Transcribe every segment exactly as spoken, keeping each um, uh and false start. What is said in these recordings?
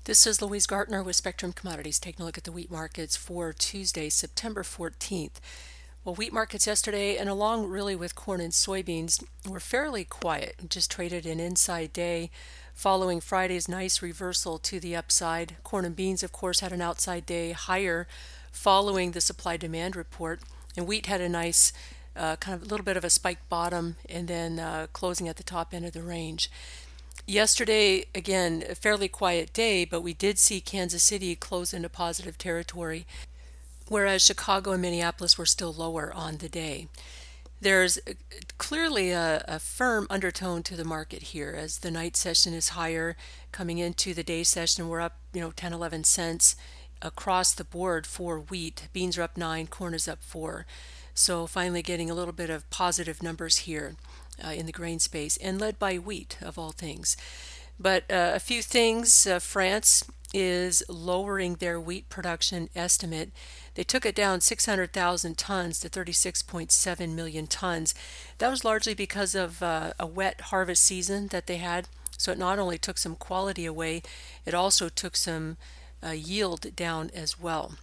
This is Louise Gartner with Spectrum Commodities taking a look at the wheat markets for Tuesday, September fourteenth. Well, wheat markets yesterday, and along really with corn and soybeans, were fairly quiet. Just traded an inside day following Friday's nice reversal to the upside. Corn and beans, of course, had an outside day higher following the supply demand report. And wheat had a nice uh, kind of a little bit of a spike bottom and then uh, closing at the top end of the range. Yesterday, again, a fairly quiet day, but we did see Kansas City close into positive territory, whereas Chicago and Minneapolis were still lower on the day. There's clearly a, a firm undertone to the market here as the night session is higher. Coming into the day session, we're up, you know, ten, eleven cents across the board for wheat. Beans are up nine, corn is up four. So finally getting a little bit of positive numbers here uh, in the grain space and led by wheat of all things. But uh, a few things, uh, France is lowering their wheat production estimate. They took it down six hundred thousand tons to thirty-six point seven million tons. That was largely because of uh, a wet harvest season that they had. So it not only took some quality away, it also took some uh, yield down as well.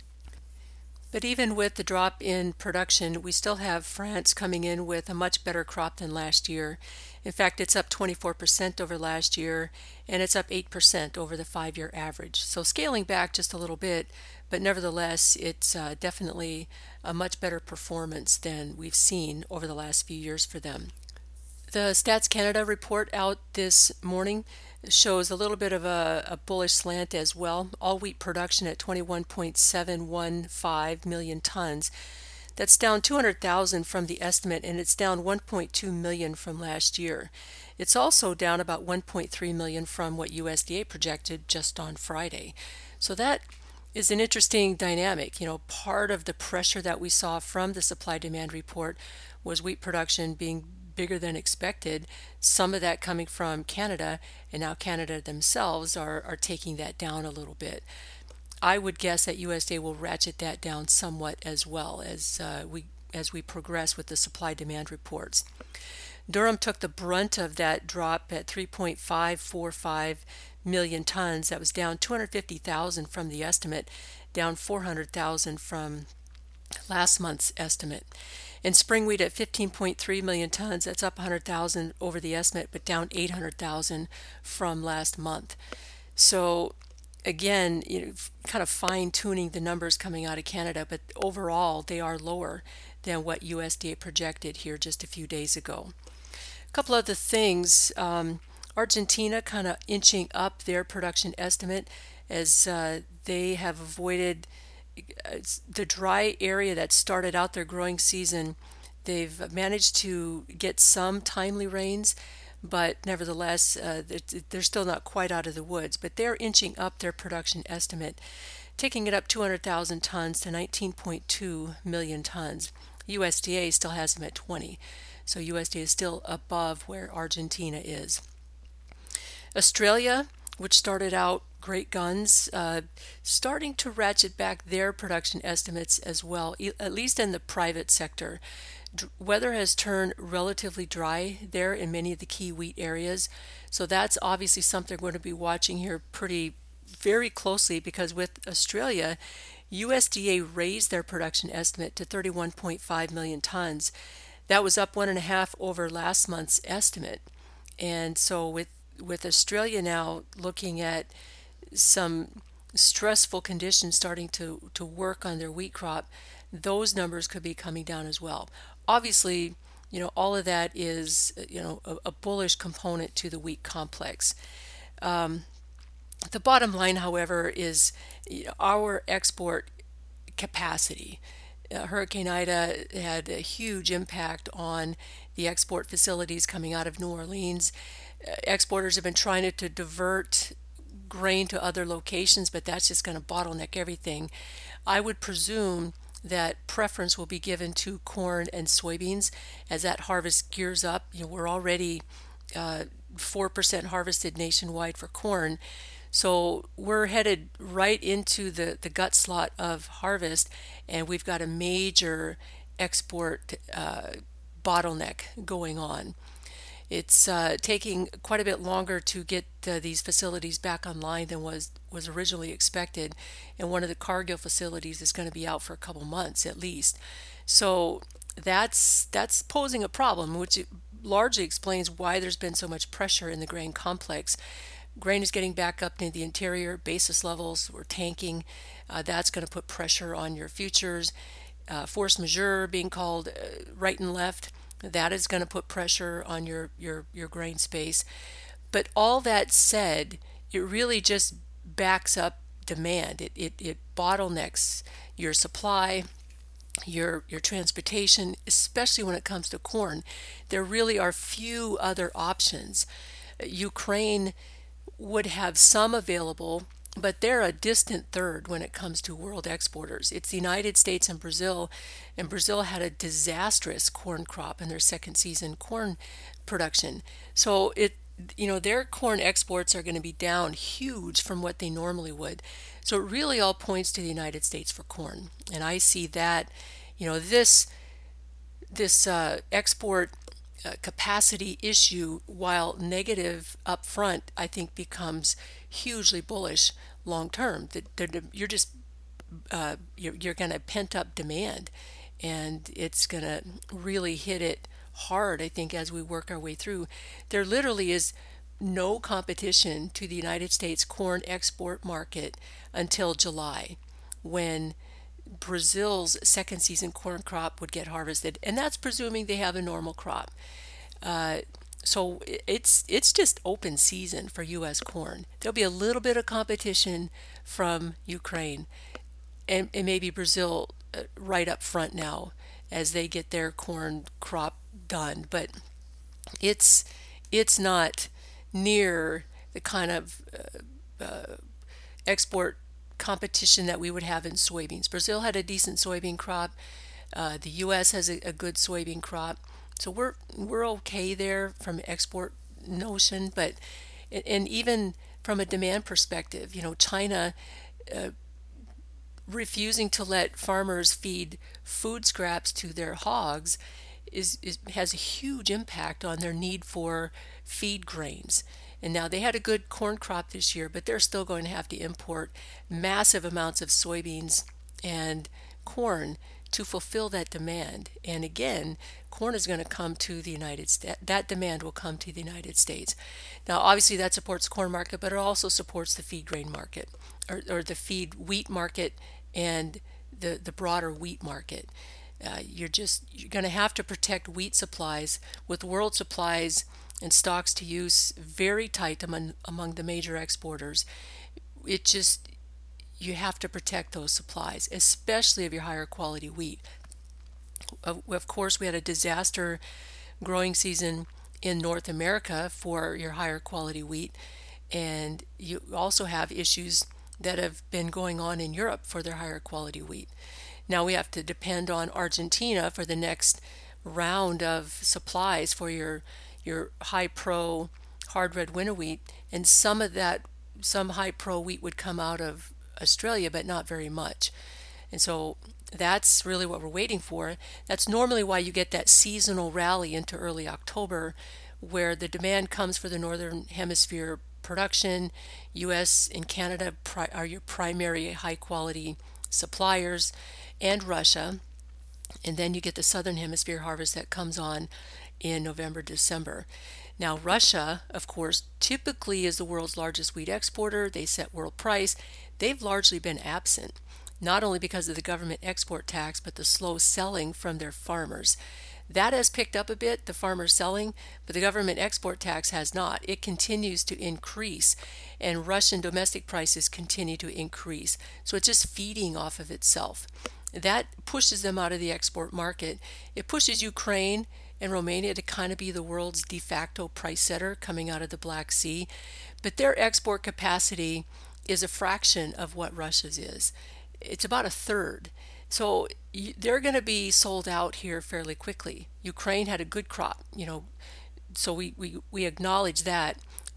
But even with the drop in production, we still have France coming in with a much better crop than last year. In fact, it's up twenty-four percent over last year, and it's up eight percent over the five-year average. So scaling back just a little bit, but nevertheless, it's uh, definitely a much better performance than we've seen over the last few years for them. The Stats Canada report out this morning shows a little bit of a, a bullish slant as well. All wheat production at twenty-one point seven one five million tons. That's down two hundred thousand from the estimate, and it's down one point two million from last year. It's also down about one point three million from what U S D A projected just on Friday. So that is an interesting dynamic. You know, part of the pressure that we saw from the supply demand report was wheat production being bigger than expected, some of that coming from Canada, and now Canada themselves are, are taking that down a little bit. I would guess that U S D A will ratchet that down somewhat as well as uh, we as we progress with the supply demand reports. Durham took the brunt of that drop at three point five four five million tons. That was down two hundred fifty thousand from the estimate, down four hundred thousand from last month's estimate. And spring wheat at fifteen point three million tons, that's up one hundred thousand over the estimate, but down eight hundred thousand from last month. So again, you know, kind of fine tuning the numbers coming out of Canada, but overall they are lower than what U S D A projected here just a few days ago. A couple other things, um, Argentina kind of inching up their production estimate as uh, they have avoided the dry area that started out their growing season. They've managed to get some timely rains, but nevertheless, uh, they're still not quite out of the woods. But they're inching up their production estimate, taking it up two hundred thousand tons to nineteen point two million tons. U S D A still has them at twenty, so U S D A is still above where Argentina is. Australia, which started out great guns, uh, starting to ratchet back their production estimates as well, e- at least in the private sector. D- weather has turned relatively dry there in many of the key wheat areas, so that's obviously something we're going to be watching here pretty very closely because with Australia, U S D A raised their production estimate to thirty-one point five million tons. That was up one and a half over last month's estimate, and so with with Australia now looking at some stressful conditions starting to, to work on their wheat crop, those numbers could be coming down as well. Obviously, you know, all of that is, you know, a, a bullish component to the wheat complex. Um, the bottom line, however, is you know, our export capacity. Uh, Hurricane Ida had a huge impact on the export facilities coming out of New Orleans. Uh, exporters have been trying to, to divert grain to other locations, but that's just going to bottleneck everything. I would presume that preference will be given to corn and soybeans as that harvest gears up. You know, we're already uh, four percent harvested nationwide for corn. So we're headed right into the, the gut slot of harvest, and we've got a major export uh, bottleneck going on. It's uh, taking quite a bit longer to get uh, these facilities back online than was was originally expected, and one of the Cargill facilities is going to be out for a couple months at least. So that's that's posing a problem, which largely explains why there's been so much pressure in the grain complex. Grain is getting back up into the interior. Basis levels were tanking. Uh, that's going to put pressure on your futures. Uh, force majeure being called uh, right and left. That is going to put pressure on your, your, your grain space. But all that said, it really just backs up demand. It, it, it bottlenecks your supply, your your transportation, especially when it comes to corn. There really are few other options. Ukraine would have some available, but they're a distant third when it comes to world exporters. It's the United States and Brazil, and Brazil had a disastrous corn crop in their second season corn production. So it you know their corn exports are going to be down huge from what they normally would. So it really all points to the United States for corn. And I see that, you know, this this uh, export uh, capacity issue, while negative up front, I think becomes hugely bullish long term. That you're just uh, you're, you're going to pent up demand, and it's going to really hit it hard, I think, as we work our way through. There literally is no competition to the United States corn export market until July, when Brazil's second season corn crop would get harvested, and that's presuming they have a normal crop. Uh, so it's it's just open season for U S corn. There'll be a little bit of competition from Ukraine and, and maybe Brazil uh, right up front now as they get their corn crop done, but it's it's not near the kind of uh, uh, export competition that we would have in soybeans. Brazil had a decent soybean crop. Uh, the U S has a, a good soybean crop, so we're we're okay there from export notion. But and even from a demand perspective, you know, China uh, refusing to let farmers feed food scraps to their hogs is, is has a huge impact on their need for feed grains. And now they had a good corn crop this year, but they're still going to have to import massive amounts of soybeans and corn to fulfill that demand. And again, corn is going to come to the United States. That demand will come to the United States. Now, obviously, that supports the corn market, but it also supports the feed grain market, or, or the feed wheat market, and the, the broader wheat market. Uh, you're just you're going to have to protect wheat supplies with world supplies and stocks to use very tight among among the major exporters. It just you have to protect those supplies, especially of your higher quality wheat. Of, of course, we had a disaster growing season in North America for your higher quality wheat, and you also have issues that have been going on in Europe for their higher quality wheat. Now we have to depend on Argentina for the next round of supplies for your your high pro hard red winter wheat, and some of that some high pro wheat would come out of Australia, but not very much. And so that's really what we're waiting for. That's normally why you get that seasonal rally into early October, where the demand comes for the northern hemisphere production. U S and Canada pri- are your primary high quality suppliers, and Russia. And then you get the southern hemisphere harvest that comes on in November, December. Now, Russia, of course, typically is the world's largest wheat exporter. They set world price. They've largely been absent, not only because of the government export tax, but the slow selling from their farmers. That has picked up a bit, the farmers selling, but the government export tax has not. It continues to increase, and Russian domestic prices continue to increase. So it's just feeding off of itself. That pushes them out of the export market. It pushes Ukraine and Romania to kind of be the world's de facto price setter coming out of the Black Sea. But their export capacity is a fraction of what Russia's is. It's about a third. So they're going to be sold out here fairly quickly. Ukraine had a good crop, you know, so we, we, we acknowledge that.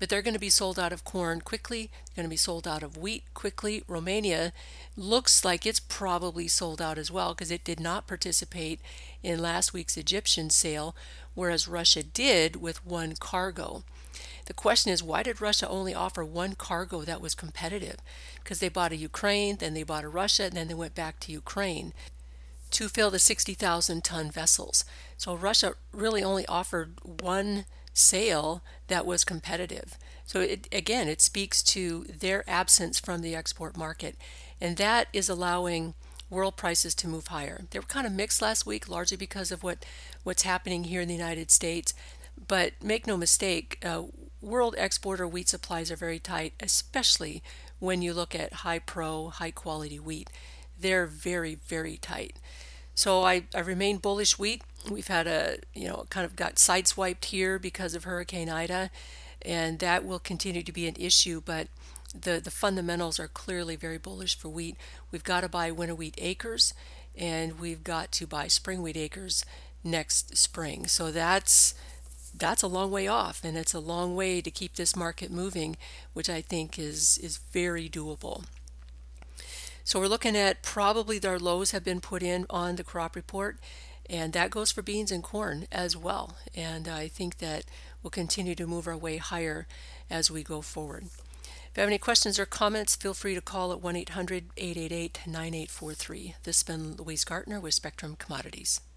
but they're going to be sold out of corn quickly. They're going to be sold out of wheat quickly. Romania looks like it's probably sold out as well because it did not participate in last week's Egyptian sale, whereas Russia did with one cargo. The question is, why did Russia only offer one cargo that was competitive? Because they bought a Ukraine, then they bought a Russia, and then they went back to Ukraine to fill the sixty thousand ton vessels. So Russia really only offered one sale that was competitive. So it, again, it speaks to their absence from the export market, and that is allowing world prices to move higher. They were kind of mixed last week, largely because of what what's happening here in the United States. But make no mistake, uh, world exporter wheat supplies are very tight, especially when you look at high pro, high quality wheat. They're very, very tight. So I, I remain bullish wheat. We've had a, you know, kind of got sideswiped here because of Hurricane Ida, and that will continue to be an issue, but the, the fundamentals are clearly very bullish for wheat. We've got to buy winter wheat acres, and we've got to buy spring wheat acres next spring. So that's that's a long way off, and it's a long way to keep this market moving, which I think is is very doable. So we're looking at probably their lows have been put in on the crop report, and that goes for beans and corn as well. And I think that we'll continue to move our way higher as we go forward. If you have any questions or comments, feel free to call at one eight hundred, eight eight eight, nine eight four three. This has been Louise Gartner with Spectrum Commodities.